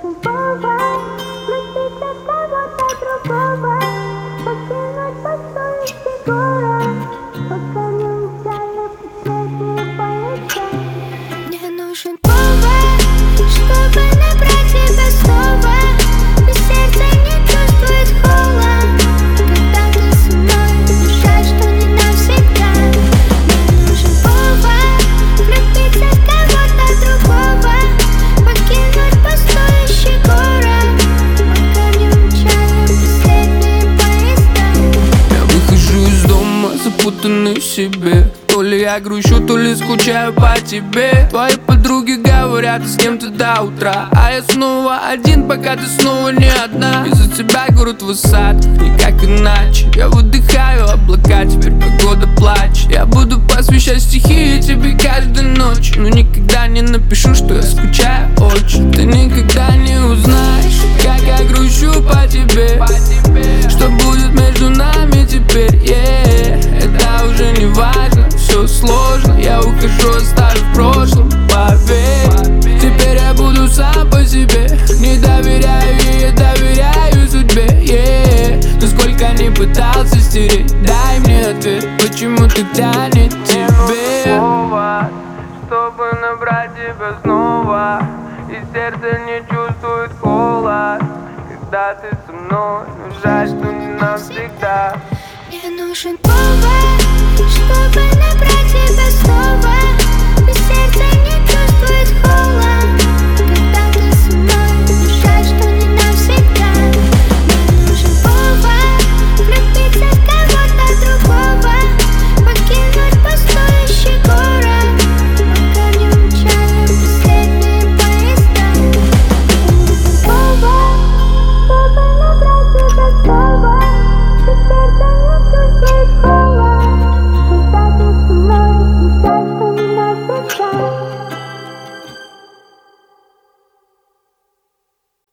нужен повод влюбиться в кого-то другого, покинуть пустующий город, пока не умчали последние поезда. Мне нужен повод, чтобы набрать тебя снова, но сердце не чувствует холод, когда ты со мной. Жаль, что не навсегда. Мне нужен повод влюбиться в кого-то другого, покинуть пустующий город, пока не умчали последние поезда. Я выхожу из дома, запутанный в себе. То ли я грущу, то ли скучаю по тебе. Твои подруги говорят, с кем-то до утра, а я снова один, пока ты снова не одна. Из-за тебя город высад, никак иначе. Я выдыхаю облака, теперь погода плачет. Я буду посвящать стихи тебе каждой ночью, но никогда не напишу, что я скучаю очень. Ты никогда не узнаешь, как я грущу по тебе. Что будет между нами теперь, это уже не важно. Все сложно, я ухожу, оставив в прошлом, поверь. Теперь я буду сам по себе, не доверяю ей, доверяю судьбе, Но сколько не пытался стереть, дай мне ответ, почему ты тянет тебе. Повод, чтобы набрать тебя снова, и сердце не чувствует холод, когда ты со мной. Но жаль, что не навсегда. Мне нужен повод, чтобы набрать тебя снова, но сердце не